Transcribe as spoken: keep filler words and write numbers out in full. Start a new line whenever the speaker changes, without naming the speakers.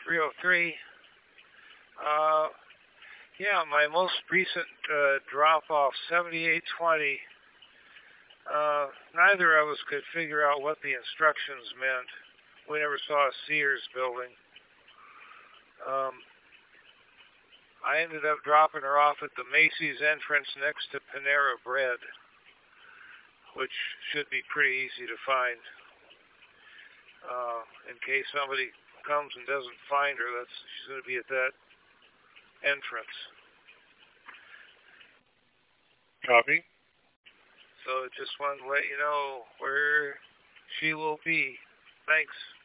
three oh three. Uh, yeah, my most recent uh, drop-off, seventy-eight twenty. Uh, neither of us could figure out what the instructions meant. We never saw a Sears building. Um, I ended up dropping her off at the Macy's entrance next to Panera Bread, which should be pretty easy to find. Uh, in case somebody comes and doesn't find her, that's she's going to be at that entrance.
Copy.
So just wanted to let you know where she will be. Thanks.